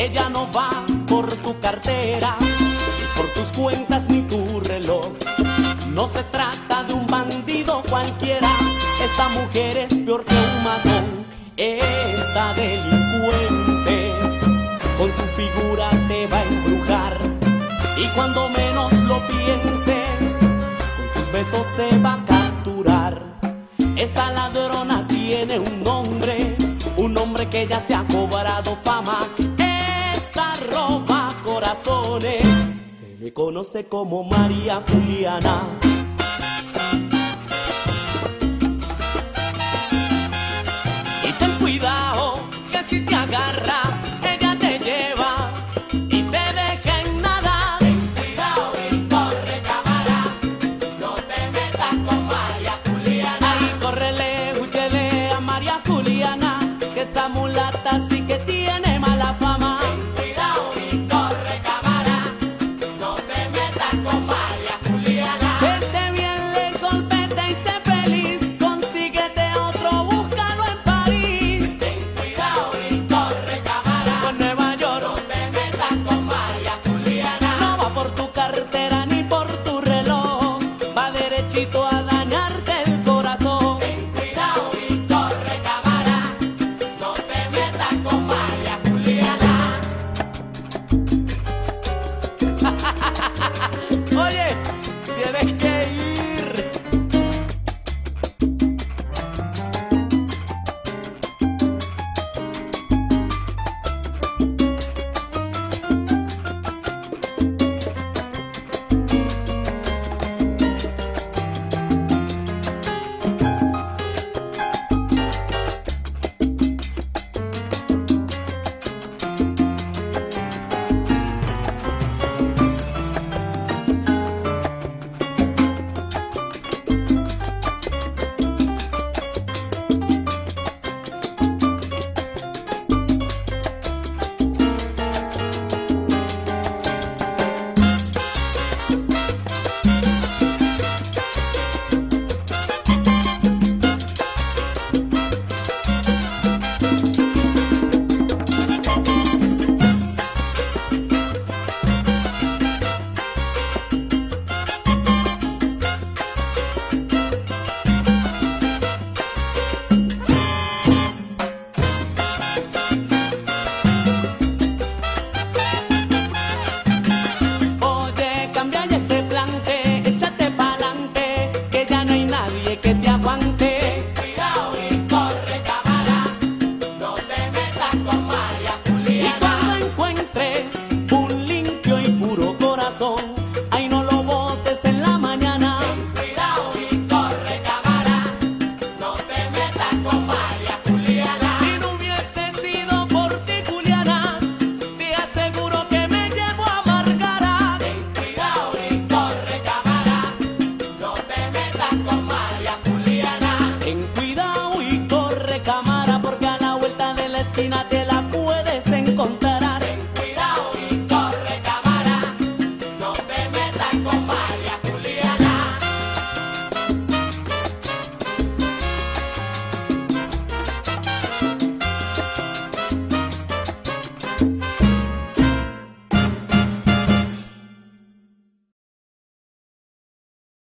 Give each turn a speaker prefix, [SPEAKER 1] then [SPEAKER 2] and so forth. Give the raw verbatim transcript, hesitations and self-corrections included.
[SPEAKER 1] Ella no va por tu cartera, ni por tus cuentas ni tu reloj. No se trata de un bandido cualquiera. Esta mujer es peor que un matón. Esta delincuente con su figura te va a embrujar. Y cuando menos lo pienses, con tus besos te va a capturar. Esta ladrona tiene un nombre, un nombre que ya se ha cobrado fama. Esta roba corazones, se le conoce como María Juliana.